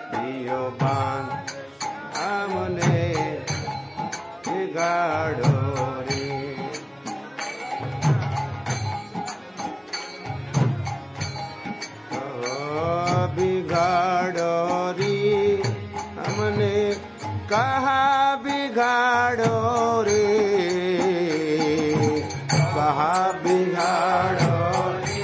दियो बांध हमने बिगाड़ो रे। बिगाड़ो रे हमने कहा बिगाड़ो रे, कहा बिगाड़ो रे,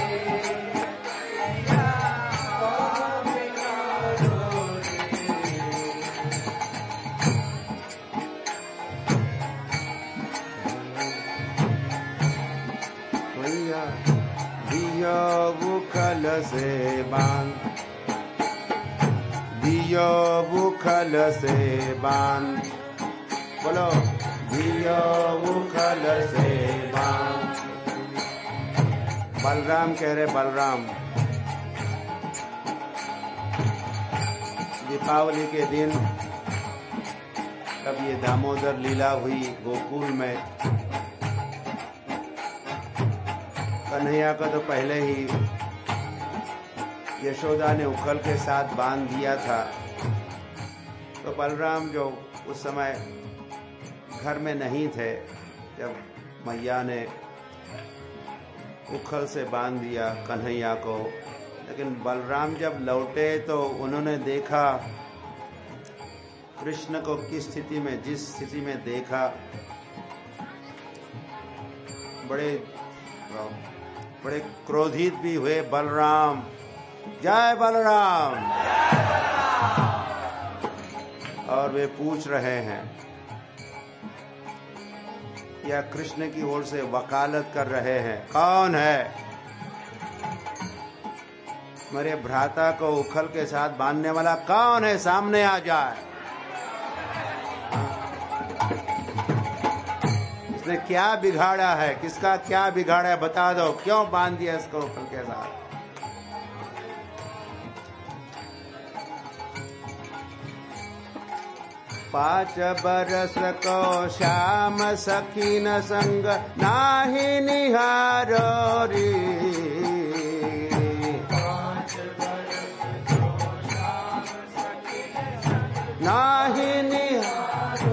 भैया दियो बुखल से बांध, दियो बुखल से बांध, बोलो दियो बुखल से बांध। बलराम कह रहे बलराम, दीपावली के दिन तब ये दामोदर लीला हुई गोकुल में। कन्हैया को तो पहले ही यशोदा ने उखल के साथ बांध दिया था, तो बलराम जो उस समय घर में नहीं थे जब मैया ने उखल से बांध दिया कन्हैया को, लेकिन बलराम जब लौटे तो उन्होंने देखा कृष्ण को किस स्थिति में, जिस स्थिति में देखा, बड़े क्रोधित भी हुए बलराम। जय बलराम। और वे पूछ रहे हैं या कृष्ण की ओर से वकालत कर रहे हैं, कौन है मेरे भ्राता को उखल के साथ बांधने वाला, कौन है, सामने आ जाए। इसने क्या बिगाड़ा है, किसका क्या बिगाड़ा है, बता दो, क्यों बांध दिया इसको उखल के साथ। पाँच बरस को श्याम सखी न संग नाहि निहारो रे, नाहि निहारो,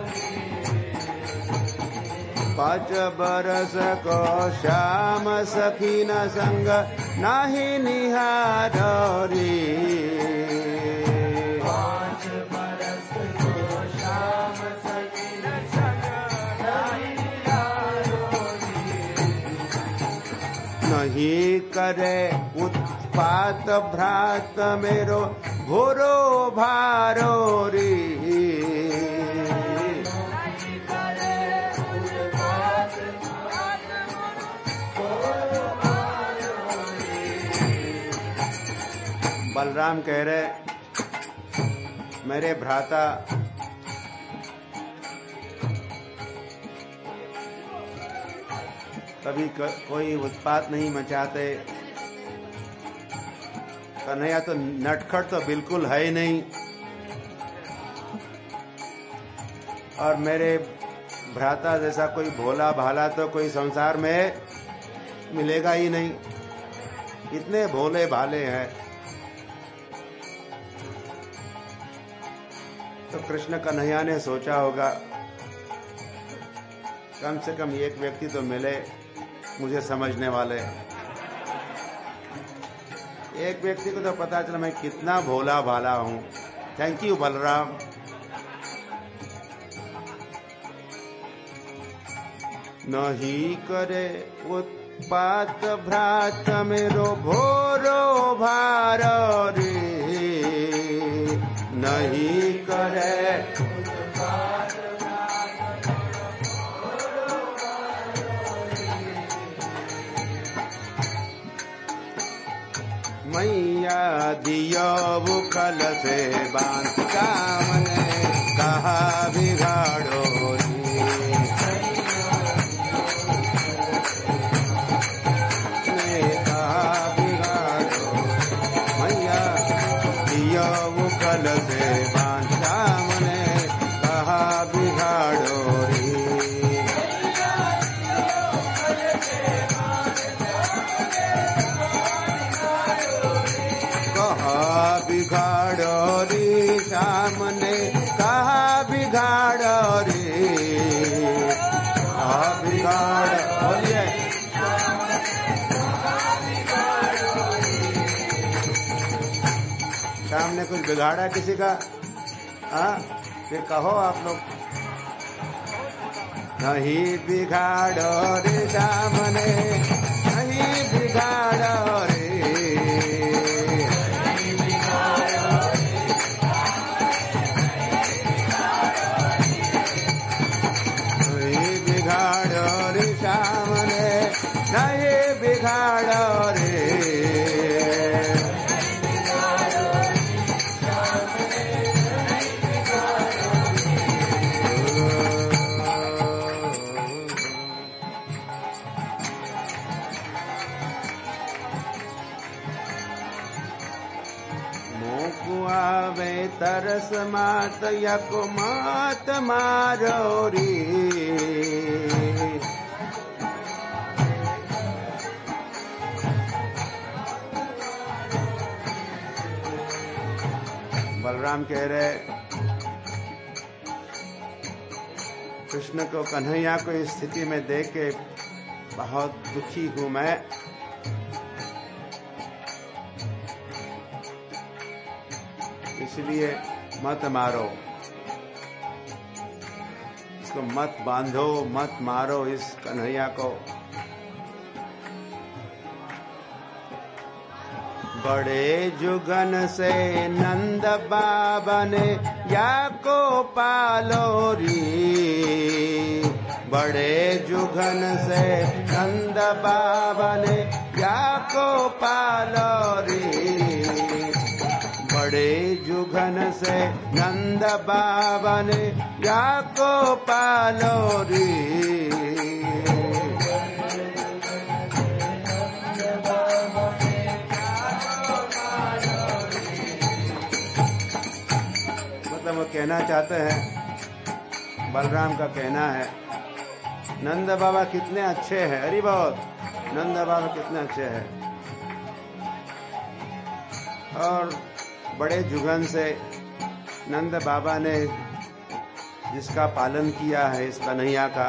पाँच बरस को श्याम सखी न संग नाहि निहारो रे। नहीं करे उत्पात भ्रात मेरो घोरो भारो रे, बलराम कह रहे मेरे भ्राता कभी कोई उत्पात नहीं मचाते, कन्हैया तो नटखट तो बिल्कुल है ही नहीं, और मेरे भ्राता जैसा कोई भोला भाला तो कोई संसार में मिलेगा ही नहीं, इतने भोले भाले हैं। तो कृष्ण कन्हैया ने सोचा होगा कम से कम एक व्यक्ति तो मिले मुझे समझने वाले। एक व्यक्ति को तो पता चला मैं कितना भोला भाला हूं। Thank you Balram. नहीं करे उत्पात भ्रात मेरो भोरो भारो रे, नहीं करे मैया दियो बुखल से बांध कामने कहा बिगाड़ो रे, कहा बिगाड़ो मैया दियो बुखल से बांध कामने कहा बिगाड़ो रे। कहा बिगाड़ो रे श्याम ने कहा बिगाड़ो रे, कहा बिगाड़ो। बोलिए श्याम ने कुछ बिगाड़ा किसी का? हाँ, फिर कहो आप लोग। नहीं बिगाड़ो रे श्याम ने, नहीं बिगाड़ो रे, नहीं बिगाड़ो रे श्याम ने, नहीं बिगाड़ो रे। आवे तरस मात यक मात मारो रे, बलराम कह रहे कृष्ण को, कन्हैया को इस स्थिति में देख के बहुत दुखी हूं मैं। इसलिए मत मारो इसको, मत बांधो, मत मारो इस कन्हैया को। बड़े जुगन से नंद बाबा ने या को पालो री, बड़े जुगन से नंद बाबा ने या को पालो री, बड़े जुगन से नंद बाबा ने या को पालो री। मतलब वो कहना चाहते हैं, बलराम का कहना है नंद बाबा कितने अच्छे हैं, अरे बहुत, नंद बाबा कितने अच्छे हैं। और बड़े जुगन से नंद बाबा ने जिसका पालन किया है, इस कन्हैया का,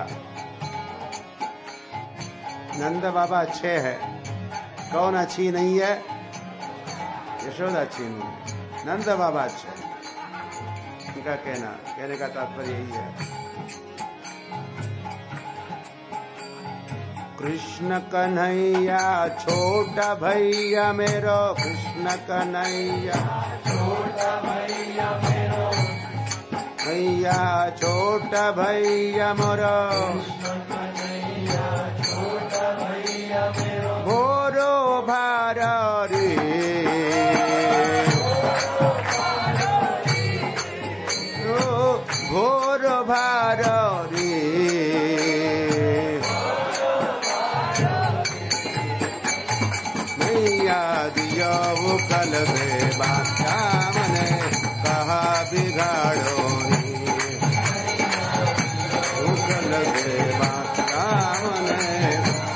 नंद बाबा अच्छे हैं। कौन अच्छी नहीं है? यशोदा अच्छी नहीं है, नंद बाबा अच्छे हैं। उनका कहने का तात्पर्य यही है। कृष्ण कन्हैया छोटा भैया मेरो, कृष्ण कन्हैया छोटा भैया मेरो, भैया छोटा भैया मोरो, छोटा भैया मेरो, भोरो भारा रे, भोरो भारा रे, दिया वो कल बेबा श्याम ने कहा बिगाड़ो रे, वो कल बेबा श्याम ने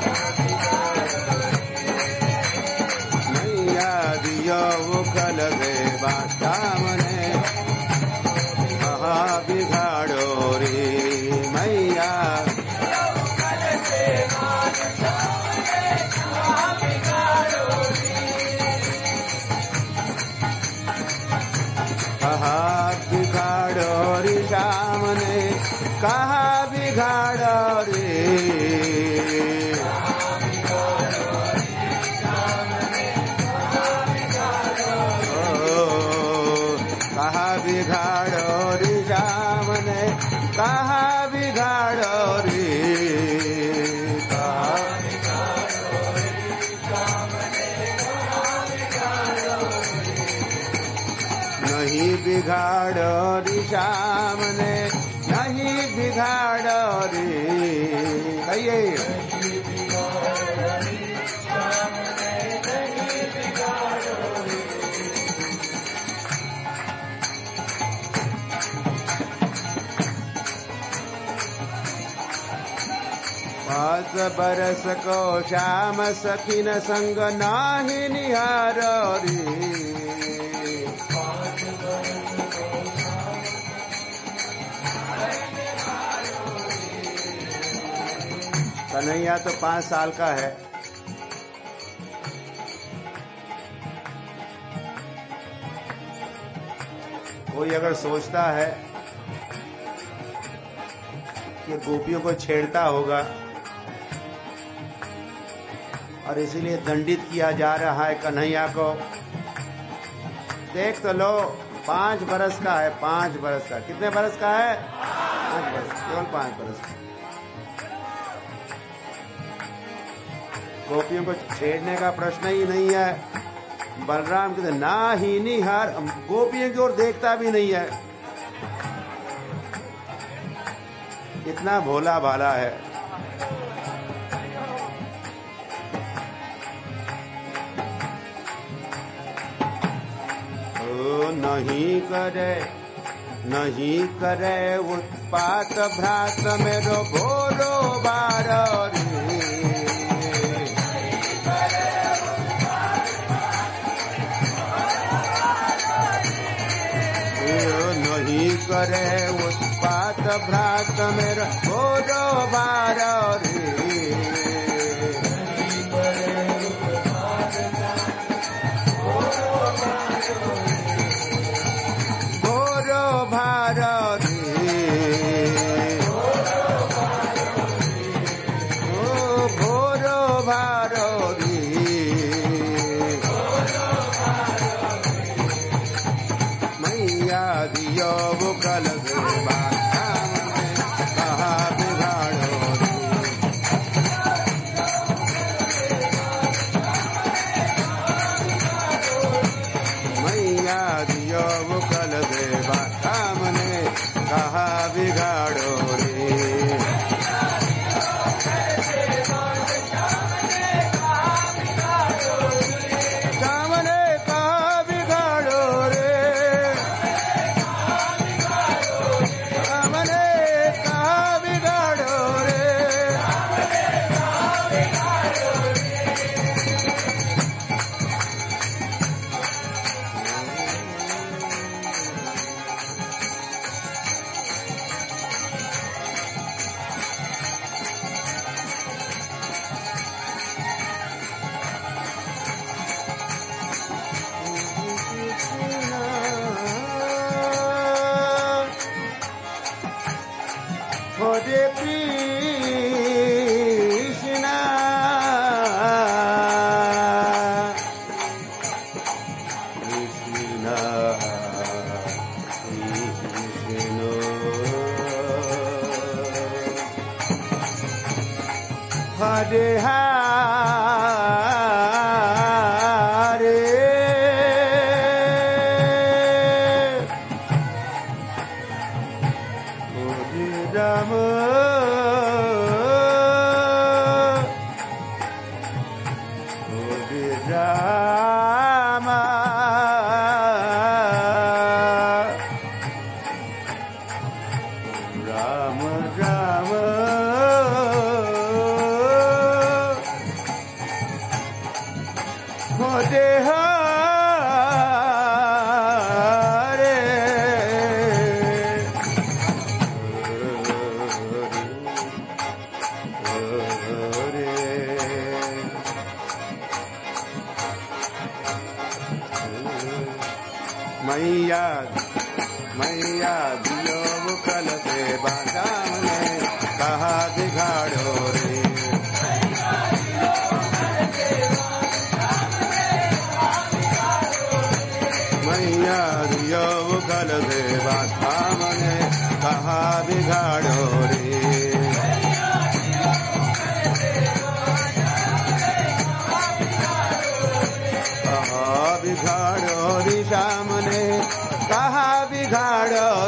नैया दिया वो कल बेबा श्याम ने कहा बिगाड़ो रे मैया। कहा बिगाड़ो रे श्याम ने, कहा बिगाड़ो रे, कहा बिगाड़ो रे श्याम ने, कहा बिगाड़ो रे, नहीं बिगाड़ो रे श्याम ने, नहीं बिगाड़ो रे, कहिए पाँच बरस को श्याम सखी न संग नाही निहारो रे, कन्हैया तो 5 साल का है। कोई अगर सोचता है कि गोपियों को छेड़ता होगा और इसीलिए दंडित किया जा रहा है कन्हैया को, देख तो लो 5 बरस का है, 5 बरस का। कितने बरस का है? 5 बरस, केवल 5 बरस का। गोपियों को छेड़ने का प्रश्न ही नहीं है। बलराम कहते ना ही निहार, गोपियों की ओर देखता भी नहीं है, इतना भोला भाला है। नहीं करे उत्पात भ्रात मेरो भोलो बारो रे। नहीं करे उत्पात भ्रात मेरो भोलो बारो रे। मैया दियो मुकल से बादाम ने कहा बिगाड़ो रे। मैया दियो मुकल से बादाम ने कहा बिगाड़ो रे। कहा बिगाड़ो रे, श्याम ने कहा बिगाड़ो